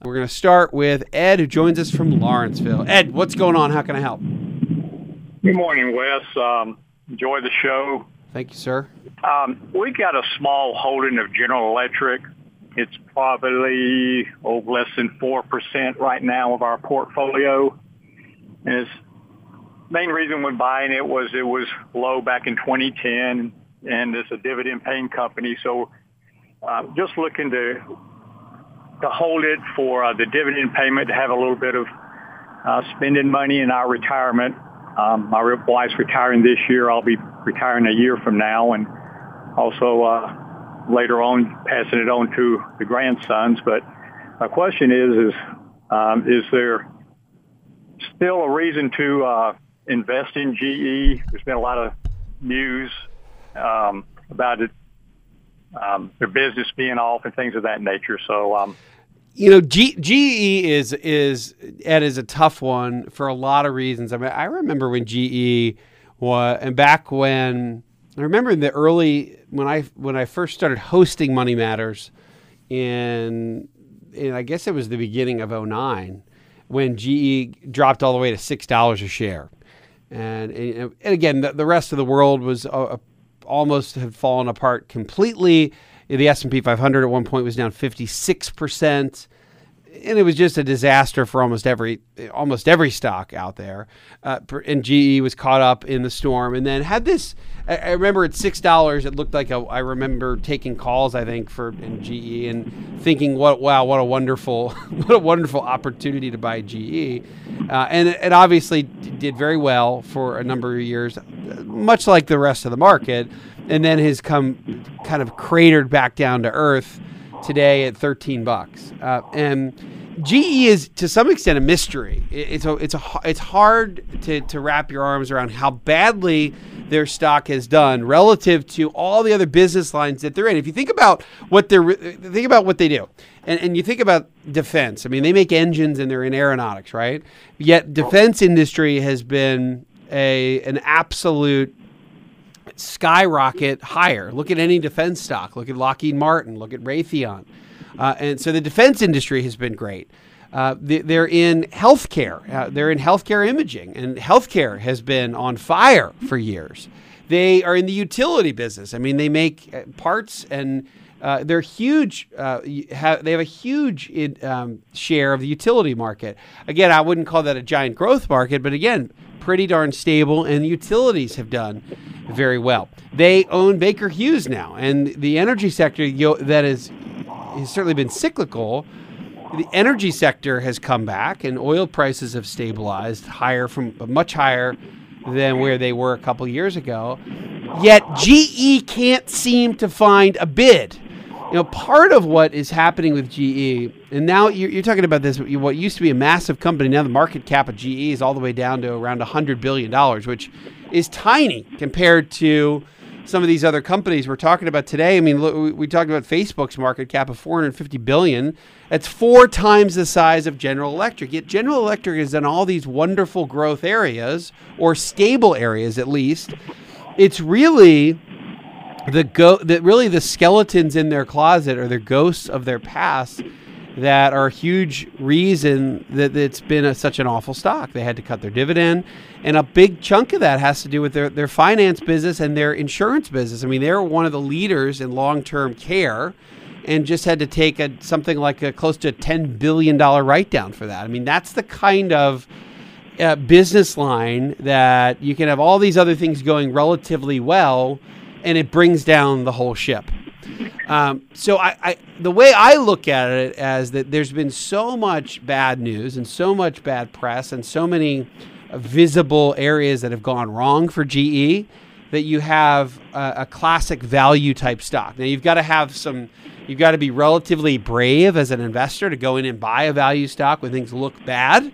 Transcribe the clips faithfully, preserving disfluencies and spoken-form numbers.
We're going to start with Ed, who joins us from Lawrenceville. Ed, what's going on? How can I help? Good morning, Wes. Um, enjoy the show. Thank you, sir. Um, we got a small holding of General Electric. It's probably oh, less than four percent right now of our portfolio. And it's, main reason we're buying it was it was low back in twenty ten, and it's a dividend-paying company. So uh, just looking to to hold it for uh, the dividend payment, to have a little bit of uh, spending money in our retirement. Um, my wife's retiring this year. I'll be retiring a year from now, and also uh, later on passing it on to the grandsons. But my question is, is um, is there still a reason to uh, invest in G E? There's been a lot of news um, about it. Um, their business being off and things of that nature. So, um, you know, G- GE is is Ed is a tough one for a lot of reasons. I mean, I remember when G E was, and back when I remember in the early when I when I first started hosting Money Matters, in, in I guess it was the beginning of oh nine, when G E dropped all the way to six dollars a share, and and, and again the, the rest of the world was a, almost had fallen apart completely. The S and P five hundred at one point was down fifty-six percent, and it was just a disaster for almost every almost every stock out there. Uh, and G E was caught up in the storm, and then had this. I, I remember at six dollars, it looked like a. I remember taking calls, I think, for in G E and thinking, "What? Wow, what a wonderful, what a wonderful opportunity to buy G E." Uh, and it, it obviously did very well for a number of years, much like the rest of the market, and then has come kind of cratered back down to earth today at thirteen bucks. Uh, and G E is to some extent a mystery. It, it's a, it's a, it's hard to, to wrap your arms around how badly their stock has done relative to all the other business lines that they're in. If you think about what they're think about what they do, and, and you think about defense. I mean, they make engines and they're in aeronautics, right? Yet defense industry has been a an absolute skyrocket higher. Look at any defense stock. Look at Lockheed Martin. Look at Raytheon. Uh, and so the defense industry has been great. Uh, they, they're in healthcare. Uh, they're in healthcare imaging, and healthcare has been on fire for years. They are in the utility business. I mean, they make parts, and uh, they're huge. Uh, have, they have a huge um, share of the utility market. Again, I wouldn't call that a giant growth market, but again, pretty darn stable, and the utilities have done very well. They own Baker Hughes now, and the energy sector you know, that is has certainly been cyclical. The energy sector has come back, and oil prices have stabilized higher from much higher than where they were a couple years ago. Yet G E can't seem to find a bid. You know, part of what is happening with G E, and now you're, you're talking about this, what used to be a massive company, now the market cap of G E is all the way down to around one hundred billion dollars, which is tiny compared to some of these other companies we're talking about today. I mean, look, we talked about Facebook's market cap of four hundred fifty billion dollars. That's four times the size of General Electric. Yet General Electric is in all these wonderful growth areas, or stable areas at least. It's really the go that really the skeletons in their closet, or the ghosts of their past, that are a huge reason that it's been a, such an awful stock. They had to cut their dividend, and a big chunk of that has to do with their, their finance business and their insurance business. I mean, they're one of the leaders in long-term care, and just had to take a, something like a close to a ten billion dollars write-down for that. I mean, that's the kind of uh, business line that you can have all these other things going relatively well, and it brings down the whole ship. Um, so I, I, the way I look at it as that there's been so much bad news and so much bad press and so many visible areas that have gone wrong for G E, that you have a, a classic value type stock. Now you've got to have some, you've got to be relatively brave as an investor to go in and buy a value stock when things look bad.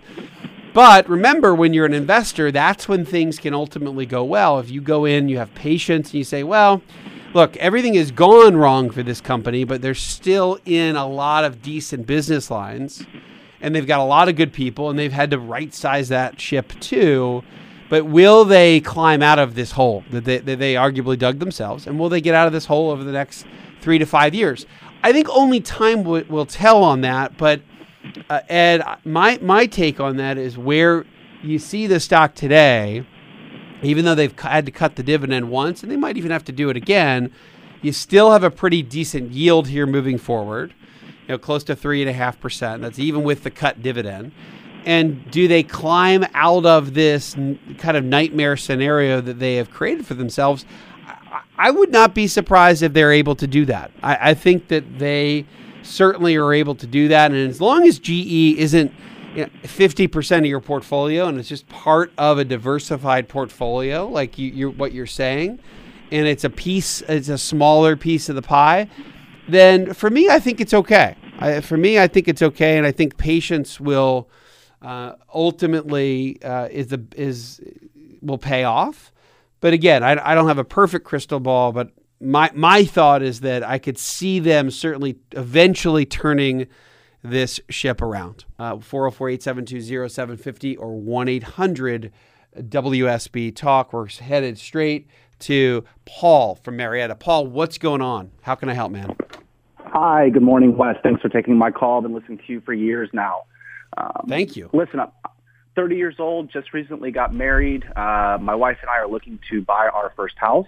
But remember, when you're an investor, that's when things can ultimately go well. If you go in, you have patience, and you say, well, look, everything has gone wrong for this company, but they're still in a lot of decent business lines, and they've got a lot of good people, and they've had to right-size that ship too. But will they climb out of this hole that they, that they arguably dug themselves, and will they get out of this hole over the next three to five years? I think only time w- will tell on that, but uh, Ed, my my take on that is where you see the stock today, even though they've had to cut the dividend once, and they might even have to do it again, you still have a pretty decent yield here moving forward, you know, close to three and a half percent. That's even with the cut dividend. And do they climb out of this kind of nightmare scenario that they have created for themselves? I would not be surprised if they're able to do that. I, I think that they certainly are able to do that. And as long as G E isn't, you know, fifty percent of your portfolio and it's just part of a diversified portfolio, like you, you're, what you're saying, and it's a piece, it's a smaller piece of the pie, then for me, I think it's okay. I, for me, I think it's okay. And I think patience will uh, ultimately uh, is the, is will pay off. But again, I, I don't have a perfect crystal ball, but my my thought is that I could see them certainly eventually turning this ship around. Uh, four oh four, eight seven two, oh seven five oh or one eight hundred W S B talk. We're headed straight to Paul from Marietta. Paul, what's going on? How can I help, man? Hi, good morning, Wes. Thanks for taking my call. I've been listening to you for years now. Um, Thank you. Listen up. thirty years old, just recently got married. Uh, my wife and I are looking to buy our first house.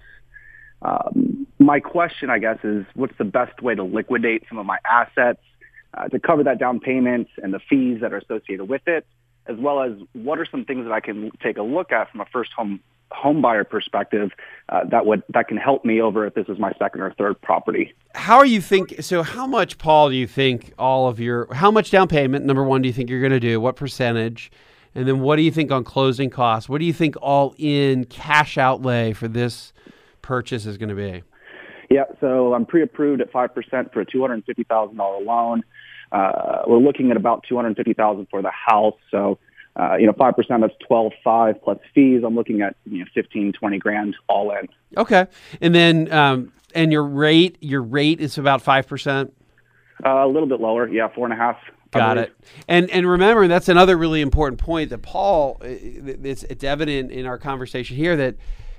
Um, my question, I guess, is what's the best way to liquidate some of my assets uh, to cover that down payment and the fees that are associated with it, as well as what are some things that I can take a look at from a first home home buyer perspective uh, that would that can help me over if this is my second or third property. How are you think? So how much, Paul, do you think all of your, how much down payment, number one, do you think you're going to do? What percentage? And then what do you think on closing costs? What do you think all in cash outlay for this purchase is going to be? Yeah, so I'm pre-approved at five percent for a two hundred fifty thousand dollars loan. Uh, we're looking at about two hundred fifty thousand dollars for the house. So, uh, you know, five percent, that's twelve five plus fees. I'm looking at, you know, fifteen, twenty grand all in. Okay. And then, um, and your rate, your rate is about five percent? Uh, a little bit lower. Yeah, four and a half. Got it. And and remember, that's another really important point that Paul, it's, it's evident in our conversation here that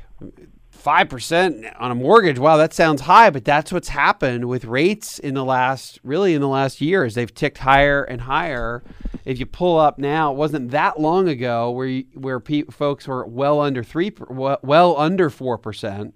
five percent on a mortgage, wow, that sounds high, but that's what's happened with rates in the last, really in the last year, is they've ticked higher and higher. If you pull up now, it wasn't that long ago where you, where pe- folks were well under three, well under four percent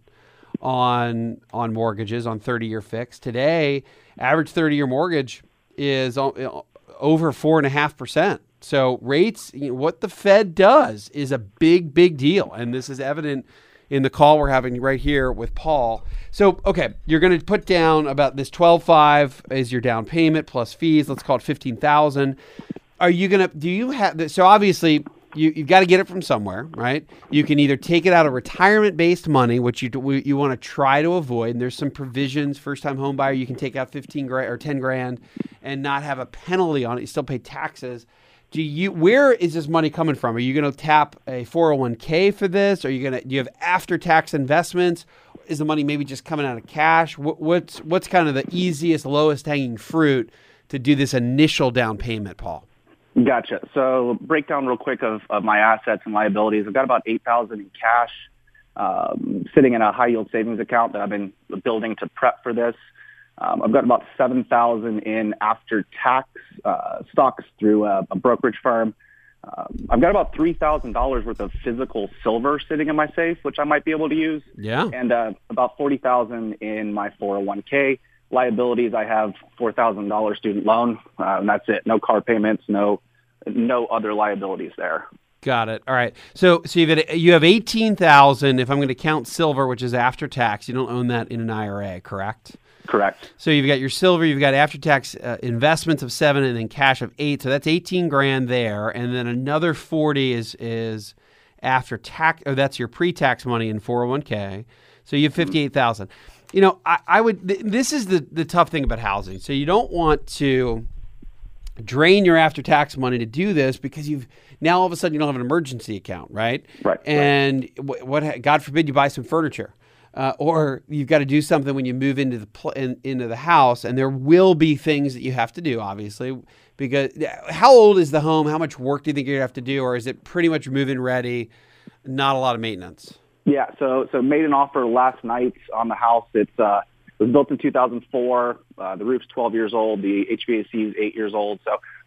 on on mortgages, on thirty-year fixed. Today, average thirty-year mortgage is over four and a half percent. So rates, you know, what the Fed does is a big, big deal. And this is evident in the call we're having right here with Paul. So, okay, you're going to put down about this twelve five is your down payment plus fees. Let's call it fifteen thousand. Are you going to, do you have this? So obviously you, you've got to get it from somewhere, right? You can either take it out of retirement-based money, which you you want to try to avoid. And there's some provisions, first-time home buyer, you can take out fifteen grand or ten grand and not have a penalty on it. You still pay taxes. Do you? Where is this money coming from? Are you going to tap a four oh one k for this? Are you going to? Do you have after-tax investments? Is the money maybe just coming out of cash? What, what's what's kind of the easiest, lowest hanging fruit to do this initial down payment, Paul? Gotcha. So breakdown real quick of, of my assets and liabilities. I've got about eight thousand in cash, um, sitting in a high yield savings account that I've been building to prep for this. Um, I've got about seven thousand in after-tax uh, stocks through a, a brokerage firm. Um, I've got about three thousand dollars worth of physical silver sitting in my safe, which I might be able to use. Yeah. And uh, about forty thousand dollars in my four oh one k. Liabilities, I have four thousand dollars student loan, uh, and that's it. No car payments, no no other liabilities there. Got it. All right. So so you've got, you have eighteen thousand. If I'm going to count silver, which is after tax, you don't own that in an I R A, correct? Correct. So you've got your silver, you've got after-tax uh, investments of seven, and then cash of eight. So that's eighteen grand there, and then another forty is is after tax, or that's your pre-tax money in four oh one k. So you have fifty-eight thousand. You know, I, I would. Th- this is the the tough thing about housing. So you don't want to drain your after-tax money to do this because you've now all of a sudden you don't have an emergency account, right? Right. And right. what, what God forbid you buy some furniture. Uh, or you've got to do something when you move into the pl- in, into the house, and there will be things that you have to do, obviously. Because how old is the home? How much work do you think you're gonna have to do, or is it pretty much move-in ready? Not a lot of maintenance. Yeah. So so made an offer last night on the house. It's uh, it was built in two thousand four. Uh, the roof's twelve years old. The H V A C is eight years old. So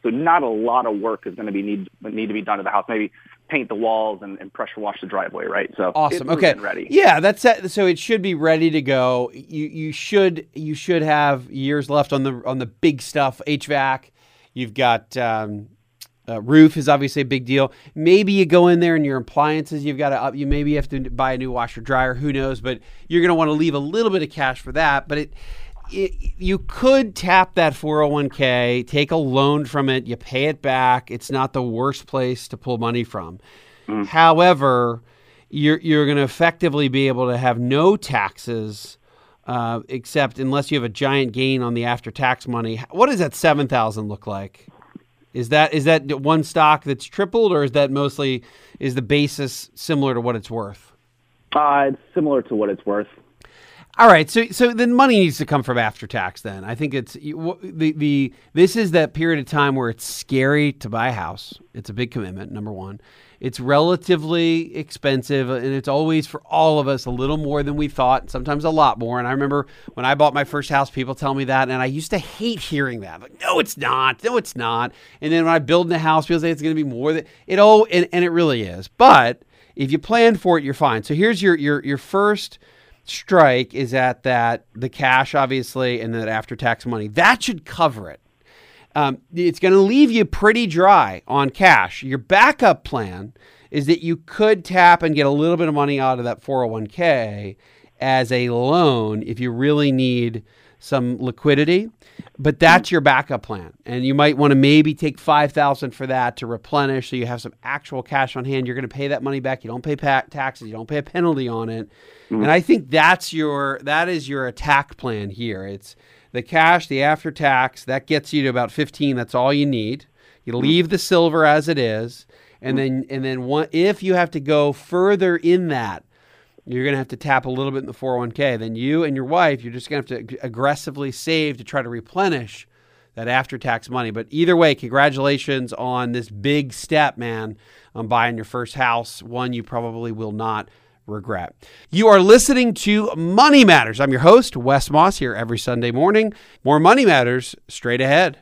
So not a lot of work is going to be need need to be done to the house. Maybe paint the walls and, and pressure wash the driveway, right? So awesome. It's okay, ready. Yeah, that's it. So it should be ready to go. You you should you should have years left on the on the big stuff. H V A C. You've got. Um, Uh, roof is obviously a big deal. Maybe you go in there and your appliances, you've got to up, you maybe have to buy a new washer dryer, who knows, but you're going to want to leave a little bit of cash for that. But it, it, you could tap that four oh one k, take a loan from it, you pay it back. It's not the worst place to pull money from. Mm. However, you're, you're going to effectively be able to have no taxes uh, except unless you have a giant gain on the after-tax money. What does that seven thousand look like? Is that is that one stock that's tripled, or is that mostly is the basis similar to what it's worth? Uh, it's similar to what it's worth. All right, so so then money needs to come from after tax. Then I think it's the the this is that period of time where it's scary to buy a house. It's a big commitment. Number one, it's relatively expensive, and it's always for all of us a little more than we thought. Sometimes a lot more. And I remember when I bought my first house, people tell me that, and I used to hate hearing that. Like, no, it's not. No, it's not. And then when I build in a house, people say it's going to be more than it. Oh, and, and it really is. But if you plan for it, you're fine. So here's your your your first strike is at that the cash, obviously, and that after-tax money. That should cover it. Um, it's going to leave you pretty dry on cash. Your backup plan is that you could tap and get a little bit of money out of that four oh one k as a loan if you really need some liquidity, but that's your backup plan. And you might want to maybe take five thousand dollars for that to replenish so you have some actual cash on hand. You're going to pay that money back. You don't pay pa- taxes. You don't pay a penalty on it. Mm-hmm. And I think that's your that is your attack plan here. It's the cash, the after tax, that gets you to about fifteen. That's all you need. You leave the silver as it is. And then and then one, if you have to go further in that, you're going to have to tap a little bit in the four oh one k. Then you and your wife, you're just going to have to aggressively save to try to replenish that after-tax money. But either way, congratulations on this big step, man, on buying your first house, one you probably will not regret. You are listening to Money Matters. I'm your host, Wes Moss, here every Sunday morning. More Money Matters straight ahead.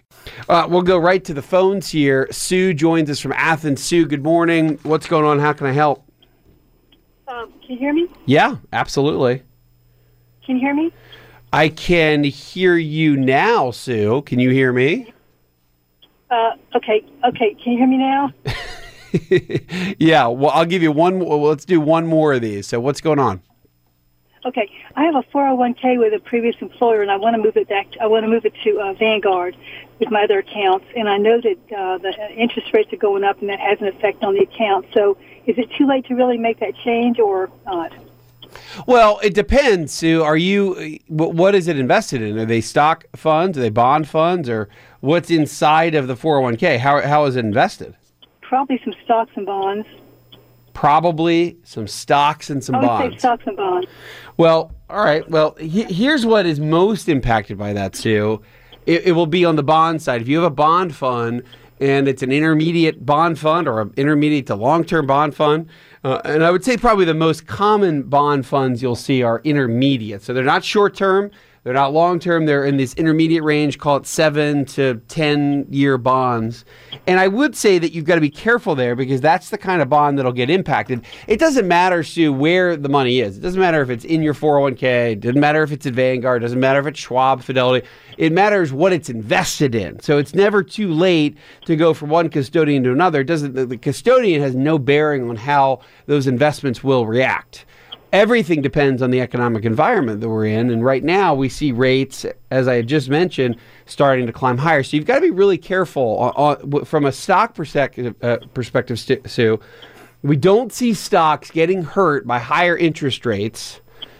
Uh, we'll go right to the phones here. Sue joins us from Athens. Sue, good morning. What's going on? How can I help? Um, can you hear me? Yeah, absolutely. Can you hear me? I can hear you now, Sue. Can you hear me? Uh, okay, okay. Can you hear me now? Yeah, well, I'll give you one. Well, let's do one more of these. So what's going on? Okay, I have a four oh one k with a previous employer, and I want to move it back. I want to move it to uh, Vanguard with my other accounts, and I know that uh, the interest rates are going up, and that has an effect on the account. So, is it too late to really make that change, or not? Well, it depends, Sue. Are you? What is it invested in? Are they stock funds? Are they bond funds? Or what's inside of the four oh one k? How how is it invested? Probably some stocks and bonds. Probably some stocks and some I would bonds. say stocks and bonds. Well, all right. Well, he, here's what is most impacted by that, Sue. It, it will be on the bond side. If you have a bond fund and it's an intermediate bond fund or an intermediate to long-term bond fund, uh, and I would say probably the most common bond funds you'll see are intermediate. So they're not short-term. They're not long-term. They're in this intermediate range, call it seven to ten-year bonds. And I would say that you've got to be careful there because that's the kind of bond that'll get impacted. It doesn't matter, Sue, where the money is. It doesn't matter if it's in your four oh one k. It doesn't matter if it's at Vanguard. It doesn't matter if it's Schwab, Fidelity. It matters what it's invested in. So it's never too late to go from one custodian to another. It doesn't. The custodian has no bearing on how those investments will react. Everything depends on the economic environment that we're in. And right now we see rates, as I had just mentioned, starting to climb higher. So you've got to be really careful on, on, from a stock perspective, uh, perspective, Sue. We don't see stocks getting hurt by higher interest rates.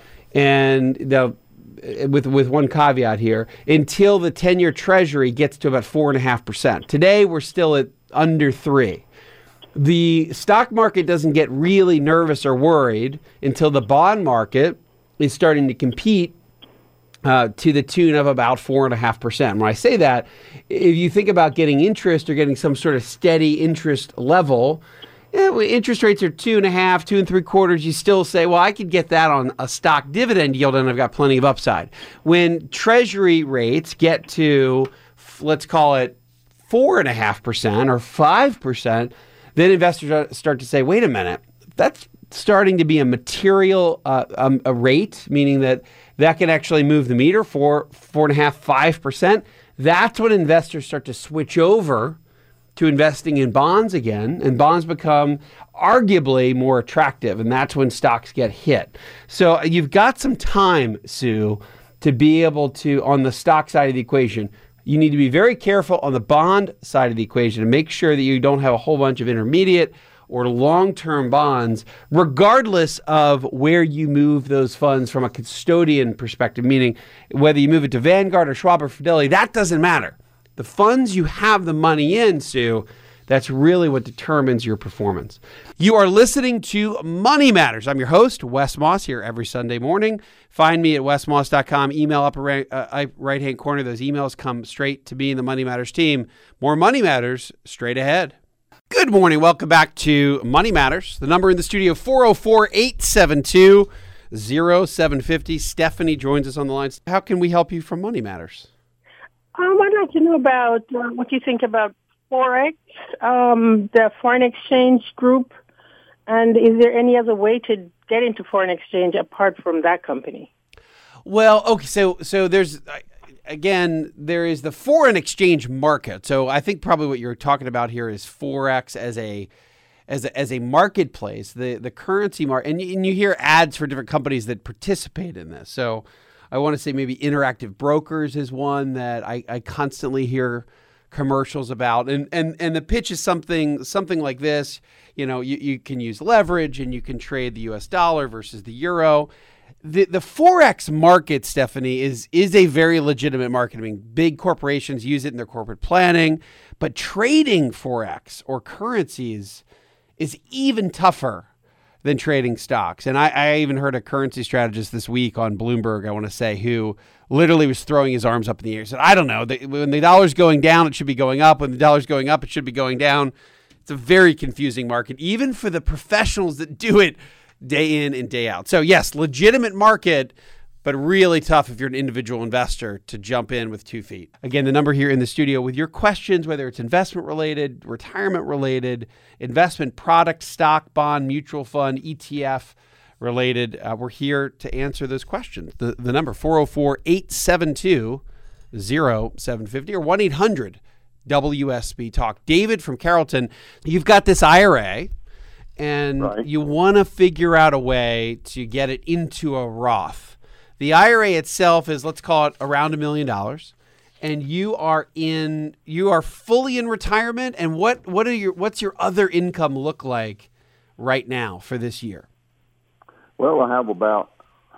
And the, with, with one caveat here, until the ten-year treasury gets to about four point five percent. Today we're still at under three. The stock market doesn't get really nervous or worried until the bond market is starting to compete uh, to the tune of about four point five percent. When I say that, if you think about getting interest or getting some sort of steady interest level, yeah, interest rates are two and a half, two and three quarters. You still say, well, I could get that on a stock dividend yield and I've got plenty of upside. When treasury rates get to, let's call it four point five percent or five percent, then investors start to say, wait a minute, that's starting to be a material uh, um, a rate, meaning that that can actually move the meter for four and a half, five percent. That's when investors start to switch over to investing in bonds again, and bonds become arguably more attractive, and that's when stocks get hit. So you've got some time, Sue, to be able to, on the stock side of the equation, you need to be very careful on the bond side of the equation and make sure that you don't have a whole bunch of intermediate or long-term bonds, regardless of where you move those funds from a custodian perspective, meaning whether you move it to Vanguard or Schwab or Fidelity, that doesn't matter. The funds you have the money in, Sue, that's really what determines your performance. You are listening to Money Matters. I'm your host, Wes Moss, here every Sunday morning. Find me at wes moss dot com. Email upper right, uh, right-hand corner. Those emails come straight to me and the Money Matters team. More Money Matters straight ahead. Good morning. Welcome back to Money Matters. The number in the studio, four oh four, eight seven two, oh seven five oh. Stephanie joins us on the line. How can we help you from Money Matters? Um, I'd like to know about uh, what you think about Forex, um, the foreign exchange group, and is there any other way to get into foreign exchange apart from that company? Well, okay, so so there's, again, there is the foreign exchange market. So I think probably what you're talking about here is Forex as a as a, as a marketplace, the the currency market, and, and you hear ads for different companies that participate in this. So I want to say maybe Interactive Brokers is one that I, I constantly hear commercials about. And, and and the pitch is something something like this. You know, you, you can use leverage and you can trade the U S dollar versus the euro. The the Forex market, Stephanie, is is a very legitimate market. I mean, big corporations use it in their corporate planning, but trading Forex or currencies is even tougher than trading stocks. And I, I even heard a currency strategist this week on Bloomberg, I want to say, who literally was throwing his arms up in the air. He said, I don't know. The, when the dollar's going down, it should be going up. When the dollar's going up, it should be going down. It's a very confusing market, even for the professionals that do it day in and day out. So yes, legitimate market, but really tough if you're an individual investor to jump in with two feet. Again, the number here in the studio with your questions, whether it's investment related, retirement related, investment product, stock, bond, mutual fund, E T F related, uh, we're here to answer those questions. The, the number four oh four, eight seven two, oh seven five oh or one eight hundred W S B Talk. David from Carrollton, you've got this I R A and right. You want to figure out a way to get it into a Roth. The I R A itself is, let's call it around a million dollars, and you are in, you are fully in retirement. And what, what are your, what's your other income look like right now for this year? Well, I have about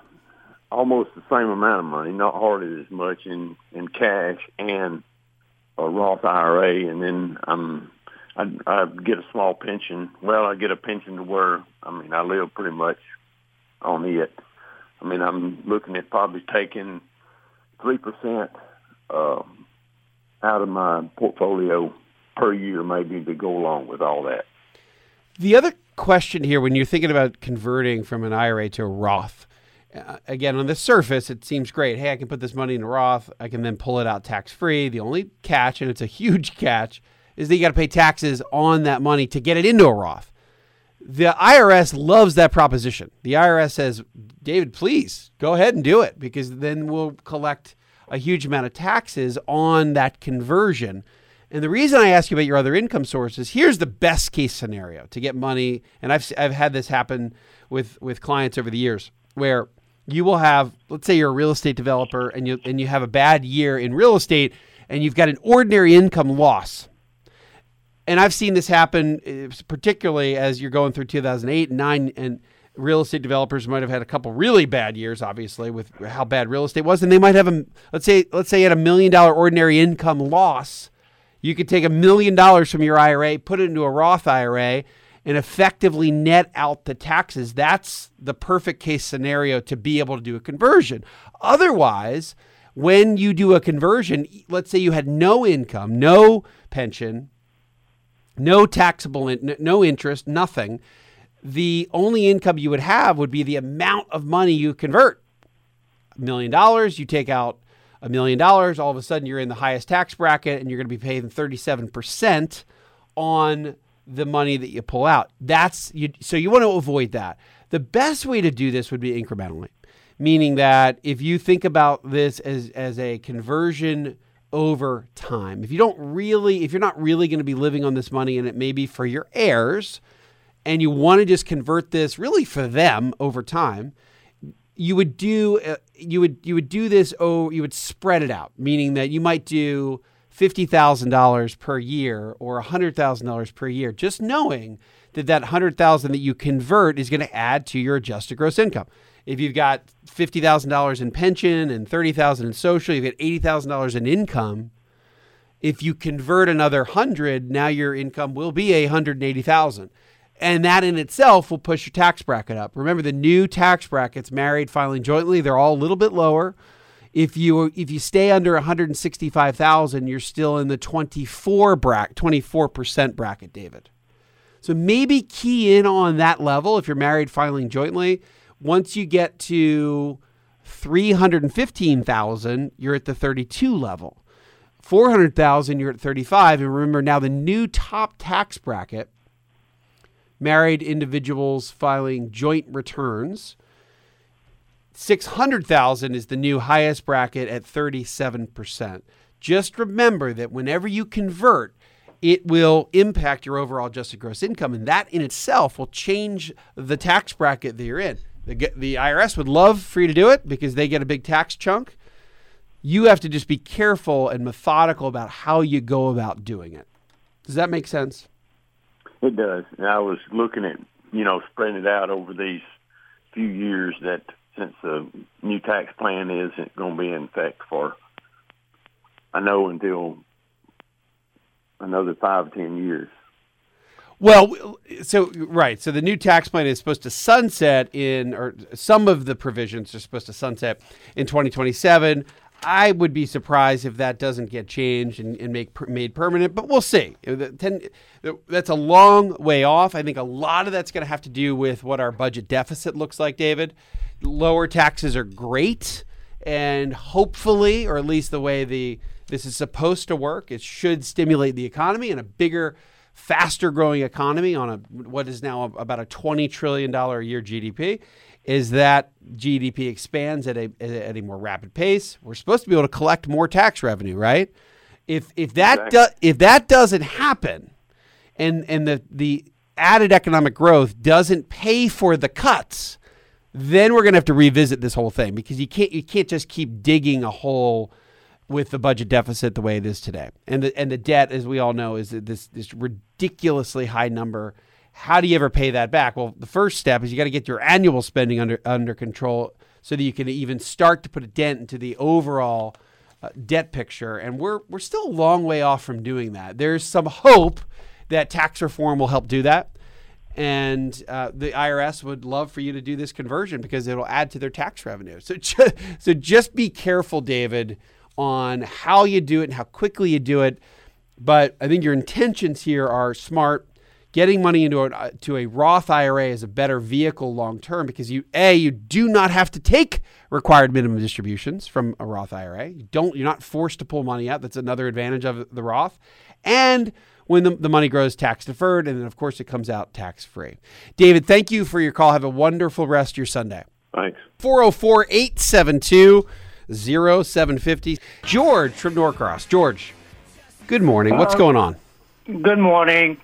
almost the same amount of money, not hardly as much in, in cash and a Roth I R A, and then I'm, I, I get a small pension. Well, I get a pension to where, I mean, I live pretty much on it. I mean, I'm looking at probably taking three percent uh, out of my portfolio per year, maybe, to go along with all that. The other question here, when you're thinking about converting from an I R A to a Roth, uh, again, on the surface, it seems great. Hey, I can put this money in a Roth. I can then pull it out tax-free. The only catch, and it's a huge catch, is that you got to pay taxes on that money to get it into a Roth. The I R S loves that proposition. The I R S says, David, please go ahead and do it, because then we'll collect a huge amount of taxes on that conversion. And the reason I ask you about your other income sources, here's the best case scenario to get money. And I've I've had this happen with, with clients over the years, where you will have, let's say you're a real estate developer and you and you have a bad year in real estate and you've got an ordinary income loss. And I've seen this happen, particularly as you're going through two thousand eight and nine, and real estate developers might have had a couple really bad years, obviously, with how bad real estate was. And they might have, a, let's say, let's say you had a million dollar ordinary income loss. You could take a million dollars from your I R A, put it into a Roth I R A, and effectively net out the taxes. That's the perfect case scenario to be able to do a conversion. Otherwise, when you do a conversion, let's say you had no income, no pension, no taxable, in, no interest, nothing. The only income you would have would be the amount of money you convert. A million dollars, you take out a million dollars, all of a sudden you're in the highest tax bracket and you're going to be paying thirty-seven percent on the money that you pull out. That's you. So you want to avoid that. The best way to do this would be incrementally, meaning that if you think about this as, as a conversion over time, if you don't really, if you're not really going to be living on this money and it may be for your heirs and you want to just convert this really for them over time, you would do, uh, you would, you would do this. Oh, you would spread it out, meaning that you might do fifty thousand dollars per year or one hundred thousand dollars per year, just knowing that that one hundred thousand dollars that you convert is going to add to your adjusted gross income. If you've got fifty thousand dollars in pension and thirty thousand dollars in social, you've got eighty thousand dollars in income. If you convert another one hundred, now your income will be one hundred eighty thousand dollars. And that in itself will push your tax bracket up. Remember, the new tax brackets, married, filing jointly, they're all a little bit lower. If you if you stay under one hundred sixty-five thousand dollars, you're still in the twenty-four bracket, twenty-four percent bracket, David. So maybe key in on that level if you're married, filing jointly. Once you get to three hundred fifteen thousand dollars, you're at the thirty-two level. four hundred thousand dollars, you're at thirty-five. And remember, now the new top tax bracket, married individuals filing joint returns, six hundred thousand dollars is the new highest bracket at thirty-seven percent. Just remember that whenever you convert, it will impact your overall adjusted gross income, and that in itself will change the tax bracket that you're in. The, the I R S would love for you to do it because they get a big tax chunk. You have to just be careful and methodical about how you go about doing it. Does that make sense? It does. And I was looking at, you know, spreading it out over these few years that since the new tax plan isn't going to be in effect for, I know, until another five, ten years. Well, so, right. So the new tax plan is supposed to sunset in, or some of the provisions are supposed to sunset in twenty twenty-seven. I would be surprised if that doesn't get changed and, and make made permanent, but we'll see. That's a long way off. I think a lot of that's going to have to do with what our budget deficit looks like, David. Lower taxes are great, and hopefully, or at least the way the this is supposed to work, it should stimulate the economy, and a bigger, faster growing economy on a what is now about a twenty trillion dollars a year G D P, is that G D P expands at a at a more rapid pace. We're supposed to be able to collect more tax revenue, right? If if that do, if that doesn't happen, and and the the added economic growth doesn't pay for the cuts, then we're going to have to revisit this whole thing, because you can't you can't just keep digging a hole with the budget deficit the way it is today. And the and the debt, as we all know, is this this ridiculously high number. How do you ever pay that back? Well, the first step is you got to get your annual spending under under control so that you can even start to put a dent into the overall uh, debt picture. And we're we're still a long way off from doing that. There's some hope that tax reform will help do that. And uh, the I R S would love for you to do this conversion because it'll add to their tax revenue. So just, so just be careful, David, on how you do it and how quickly you do it. But I think your intentions here are smart. Getting money into a, to a Roth I R A is a better vehicle long term because you a you do not have to take required minimum distributions from a Roth I R A. You don't you're not forced to pull money out. That's another advantage of the Roth. And when the, the money grows tax deferred, and then of course it comes out tax free. David, thank you for your call. Have a wonderful rest of your Sunday. Thanks. four oh four, eight seven two, oh seven five oh. George from Norcross. George, good morning. What's uh, going on? Good morning.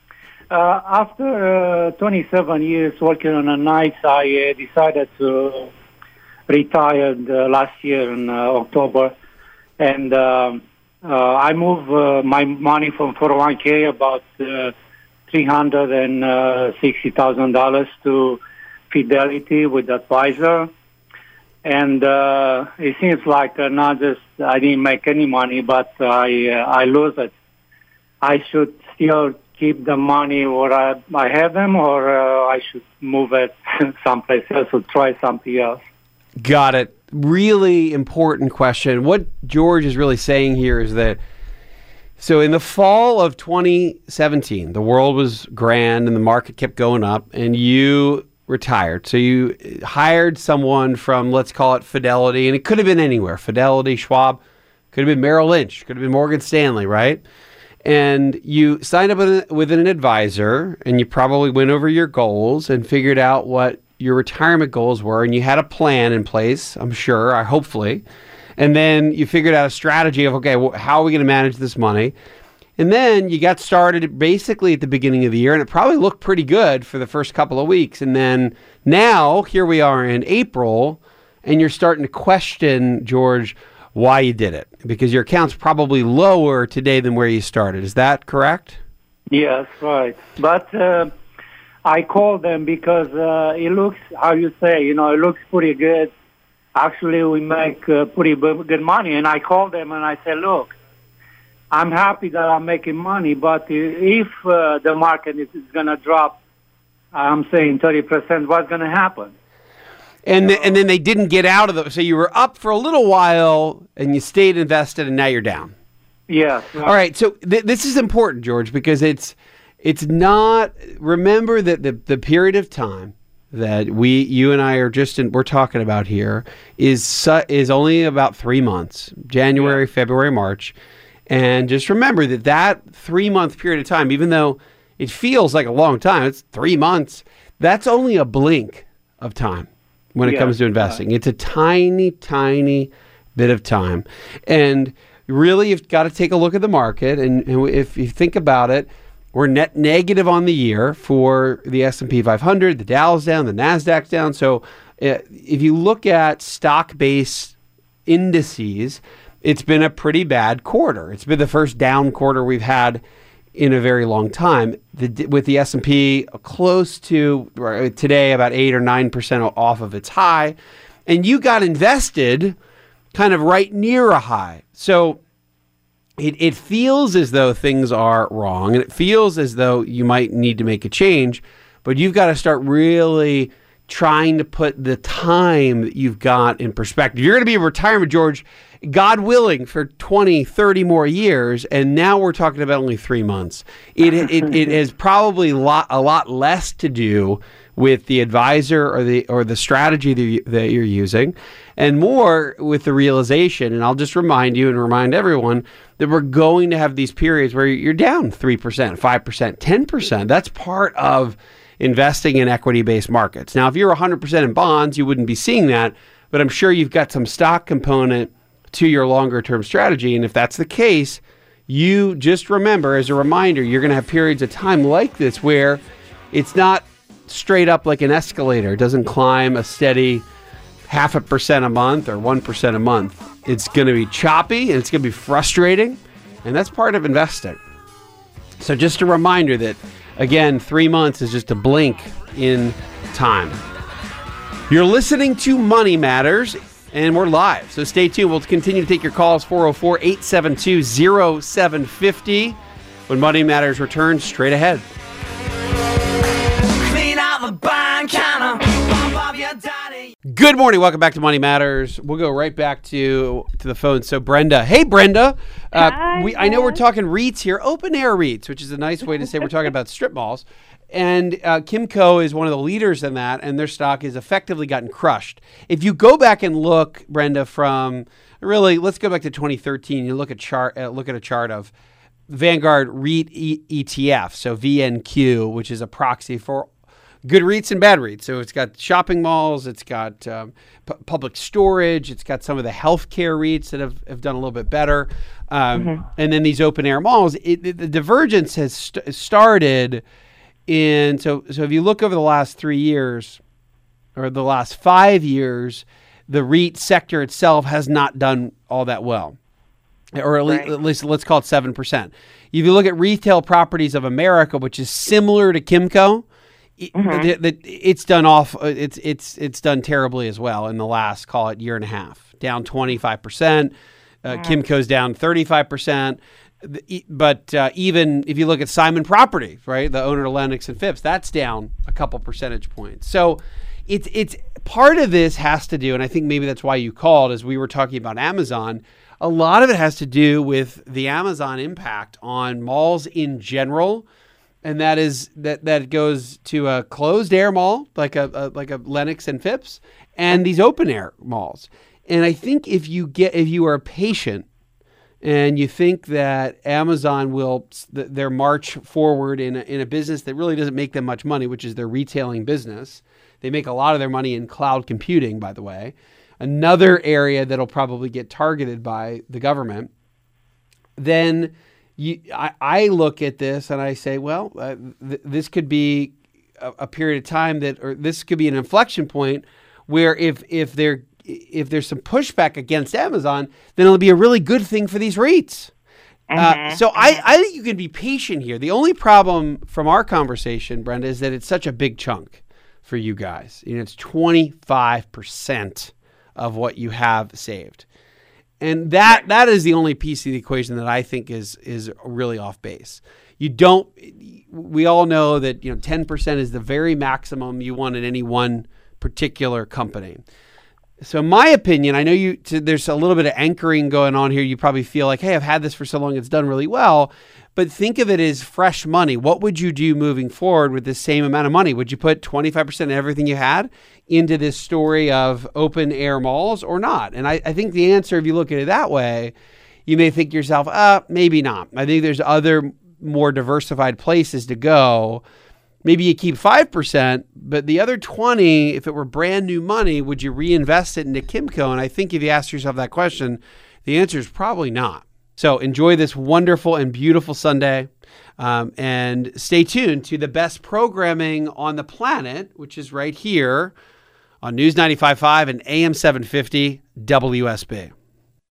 Uh, after uh, twenty-seven years working on the nights, I uh, decided to retire uh, last year in uh, October. And um, uh, I moved uh, my money from four oh one k, about uh, three hundred sixty thousand dollars, to Fidelity with Advisor. And uh, it seems like uh, not just I didn't make any money, but I, uh, I lose it. I should still keep the money where I, I have them, or uh, I should move it someplace else or try something else? Got it. Really important question. What George is really saying here is that, so in the fall of twenty seventeen, the world was grand and the market kept going up, and you retired. So you hired someone from, let's call it Fidelity, and it could have been anywhere. Fidelity, Schwab, could have been Merrill Lynch, could have been Morgan Stanley, right? And you signed up with, with an advisor, and you probably went over your goals and figured out what your retirement goals were, and you had a plan in place, I'm sure, or hopefully. And then you figured out a strategy of, okay, well, how are we going to manage this money? And then you got started basically at the beginning of the year, and it probably looked pretty good for the first couple of weeks. And then now, here we are in April, and you're starting to question, George, why you did it. Because your account's probably lower today than where you started. Is that correct? Yes, right. But uh, I called them because uh, it looks, how you say, you know, it looks pretty good. Actually, we make uh, pretty good money. And I called them and I said, look, I'm happy that I'm making money, but if uh, the market is, is going to drop, I'm saying thirty percent, what's going to happen? And th- and then they didn't get out of the, so you were up for a little while and you stayed invested and now you're down. Yeah. Right. All right. So th- this is important, George, because it's it's not, remember that the, the period of time that we, you and I are just in, we're talking about here is su- is only about three months, January, yeah. February, March. And just remember that that three-month period of time, even though it feels like a long time, it's three months, that's only a blink of time when it yeah, comes to investing. Right. It's a tiny, tiny bit of time. And really, you've got to take a look at the market. And, and if you think about it, we're net negative on the year for the S and P five hundred, the Dow's down, the NASDAQ's down. So uh, if you look at stock-based indices, it's been a pretty bad quarter. It's been the first down quarter we've had in a very long time. The, with the S and P close to right, today about eight or nine percent off of its high, and you got invested kind of right near a high. So it, it feels as though things are wrong, and it feels as though you might need to make a change, but you've got to start really trying to put the time that you've got in perspective. You're going to be in retirement, George, God willing, for twenty, thirty more years, and now we're talking about only three months. It it, it has probably lot, a lot less to do with the advisor or the or the strategy that, you, that you're using, and more with the realization, and I'll just remind you and remind everyone that we're going to have these periods where you're down three percent, five percent, ten percent. That's part of investing in equity-based markets. Now, if you're one hundred percent in bonds, you wouldn't be seeing that, but I'm sure you've got some stock component to your longer-term strategy. And if that's the case, you just remember, as a reminder, you're going to have periods of time like this where it's not straight up like an escalator. It doesn't climb a steady half a percent a month or one percent a month. It's going to be choppy and it's going to be frustrating, and that's part of investing. So just a reminder that, again, three months is just a blink in time. You're listening to Money Matters, and we're live, so stay tuned. We'll continue to take your calls, four oh four, eight seven two, oh seven five oh, when Money Matters returns straight ahead. Clean out the bank counter, pump up your daddy. Good morning. Welcome back to Money Matters. We'll go right back to, to the phone. So Brenda. Hey, Brenda. Uh, Hi, we, I know we're talking REITs here, open air REITs, which is a nice way to say we're talking about strip malls. And uh, Kimco is one of the leaders in that, and their stock has effectively gotten crushed. If you go back and look, Brenda, from really, let's go back to twenty thirteen. You look at chart, uh, look at a chart of Vanguard REIT e- E T F, so V N Q, which is a proxy for good REITs and bad REITs. So it's got shopping malls, it's got um, p- public storage, it's got some of the healthcare REITs that have, have done a little bit better. Um, mm-hmm. And then these open air malls, it, it, the divergence has st- started in, so, so if you look over the last three years or the last five years, the REIT sector itself has not done all that well. Or at, right. le- at least let's call it seven percent. If you look at Retail Properties of America, which is similar to Kimco, mm-hmm. the, the, it's done off. It's it's it's done terribly as well in the last, call it, year and a half, down twenty-five percent. Uh, mm-hmm. Kimco's down thirty-five percent. But uh, even if you look at Simon Property, right, the owner of Lennox and Phipps, that's down a couple percentage points. So it's it's part of this has to do, and I think maybe that's why you called, as we were talking about Amazon. A lot of it has to do with the Amazon impact on malls in general and that is that that goes to a closed air mall like a, a like a Lenox and Phipps, and these open air malls. And I think if you get if you are patient and you think that Amazon will their march forward in a, in a business that really doesn't make them much money, which is their retailing business. They make a lot of their money in cloud computing, by the way. Another area that'll probably get targeted by the government. Then you, I, I look at this and I say, well, uh, th- this could be a, a period of time that, or this could be an inflection point where if if there if there's some pushback against Amazon, then it'll be a really good thing for these REITs. Uh, so I, I think you can be patient here. The only problem from our conversation, Brenda, is that it's such a big chunk for you guys. You know, it's twenty-five percent of what you have saved. And that that is the only piece of the equation that I think is is really off base. You don't we all know that, you know, ten percent is the very maximum you want in any one particular company. So in my opinion, I know you there's a little bit of anchoring going on here. You probably feel like, hey, I've had this for so long, it's done really well. But think of it as fresh money. What would you do moving forward with the same amount of money? Would you put twenty-five percent of everything you had into this story of open air malls or not? And I, I think the answer, if you look at it that way, you may think to yourself, uh, maybe not. I think there's other more diversified places to go. Maybe you keep five percent, but the other twenty, if it were brand new money, would you reinvest it into Kimco? And I think if you ask yourself that question, the answer is probably not. So enjoy this wonderful and beautiful Sunday, um, and stay tuned to the best programming on the planet, which is right here on News ninety-five point five and A M seven fifty W S B.